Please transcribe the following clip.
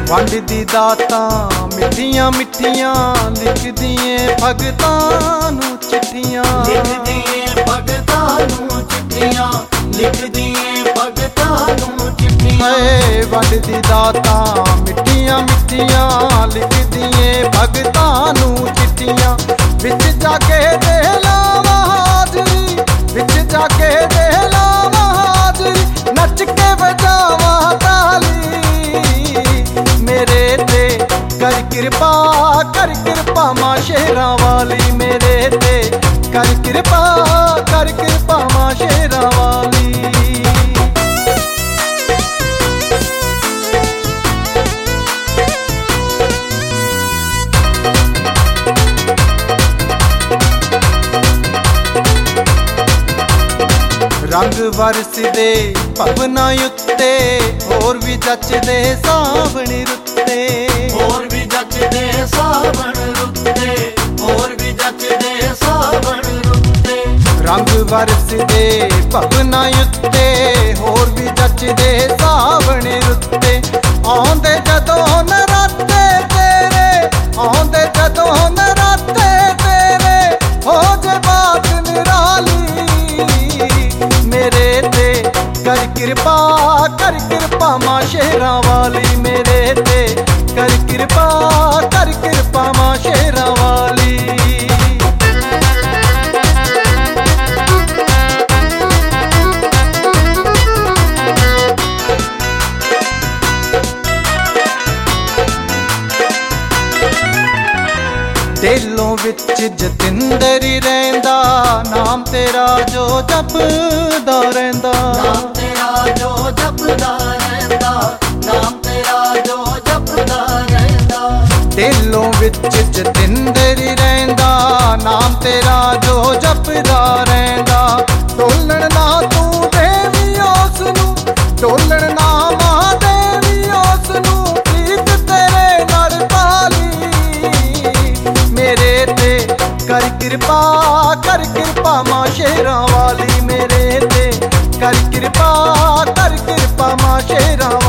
ਵੰਡਦੀ ਦਾਤਾਂ ਮਿੱਠੀਆਂ ਮਿੱਠੀਆਂ, ਲਿਖਦੀ ਏ ਭਗਤਾਂ ਨੂੰ ਚਿੱਠੀਆਂ, ਲਿਖਦੀ ਏ ਭਗਤਾਂ ਨੂੰ ਚਿੱਠੀਆਂ, ਲਿਖਦੀ ਏ ਭਗਤਾਂ ਨੂੰ ਚਿੱਠੀਆਂ। ਏ ਵੰਡਦੀ ਦਾਤਾਂ ਮਿੱਠੀਆਂ ਮਿੱਠੀਆਂ, ਲਿਖਦੀ ਏ ਭਗਤਾਂ ਨੂੰ ਚਿੱਠੀਆਂ। ਵਿੱਚ ਜਾ ਕੇ ਦੇ ਲਾਵਾਂ ਹਾਜ਼ਰੀ, ਵਿੱਚ ਜਾ ਕੇ ਦੇ ਲਾਵਾਂ ਹਾਜ਼ਰੀ, ਨੱਚ ਕੇ ਵਜਾਵਾਂ ਤਾਲੀ। ਮੇਰੇ ਤੇ ਕਰ ਕਿਰਪਾ, ਕਰ ਕਿਰਪਾ ਮਾਂ ਸ਼ੇਰਾਂ ਵਾਲੀ, ਮੇਰੇ ਤੇ ਕਰ ਕਿਰਪਾ, ਕਰ ਕਿਰਪਾ ਮਾਂ ਸ਼ੇਰਾਂ ਵਾਲੀ। ਰੰਗ ਵਰਸਦੇ ਭਵਨਾਂ ਉੱਤੇ, ਹੋਰ ਵੀ ਜੱਚਦੇ ਸਾਵਣ ਰੁੱਤੇ, ਹੋਰ ਵੀ ਜੱਚਦੇ ਸਾਵਣ ਰੁੱਤੇ, ਹੋਰ ਵੀ ਜੱਚਦੇ ਸਾਵਣ ਰੁੱਤੇ। ਰੰਗ ਵਰਸਦੇ ਭਵਨਾਂ ਉੱਤੇ, ਹੋਰ ਵੀ ਜੱਚਦੇ ਸਾਵਣ ਰੁੱਤੇ। ਆਉਂਦੇ ਜਦੋਂ ਨਰਾਤੇ ਤੇਰੇ, ਆਉਂਦੇ ਜਦੋਂ ਨਰਾਤੇ ਤੇਰੇ, ਹੋ ਜੇ ਬਾਤ ਨਿਰਾਲੀ। ਮੇਰੇ ਤੇ ਕਰ ਕਿਰਪਾ, ਕਰ ਕਿਰਪਾ ਮਾਂ ਸ਼ੇਰਾਂ ਵਾਲੀ, ਮੇਰੇ ਤੇ ਕਰ ਕਿਰਪਾ, ਕਰ ਕਿਰਪਾ ਮਾਂ ਸ਼ੇਰਾਂ ਵਾਲੀ। ਦਿਲੋਂ ਵਿੱਚ ਜਤਿੰਦਰ ਹੀ ਰਹਿੰਦਾ, ਨਾਮ ਤੇਰਾ ਜੋ ਜਪਦਾ ਰਹਿੰਦਾ, ਨਾਮ ਤੇਰਾ ਜੋ ਜਪਦਾ ਰਹਿੰਦਾ, ਨਾਮ ਤੇਰਾ ਜੋ ਜਪਦਾ ਰਹਿੰਦਾ। ਦਿਲੋਂ ਵਿੱਚ ਜਤਿੰਦਰ ਹੀ ਰਹਿੰਦਾ, ਨਾਮ ਤੇਰਾ ਜੋ ਜਪਦਾ ਰਹਿੰਦਾ। ਡੋਲਣ ਨਾ ਤੂੰ ਦੇਵੀ ਉਸ ਨੂੰ, ਡੋਲਣ ਨਾ ਮਾਂ ਦੇਵੀ ਉਸ ਨੂੰ, ਪ੍ਰੀਤ ਤੇਰੇ ਨਾਲ ਪਾਲੀ। ਮੇਰੇ ਤੇ ਕਰ ਕਿਰਪਾ, ਕਰ ਕਿਰਪਾ ਮਾਂ ਸ਼ੇਰਾਂ ਵਾਲੀ, ਮੇਰੇ ਤੇ ਕਰ ਕਿਰਪਾ, ਕਰ ਕਿਰਪਾ ਮਾਂ ਸ਼ੇਰਾਂ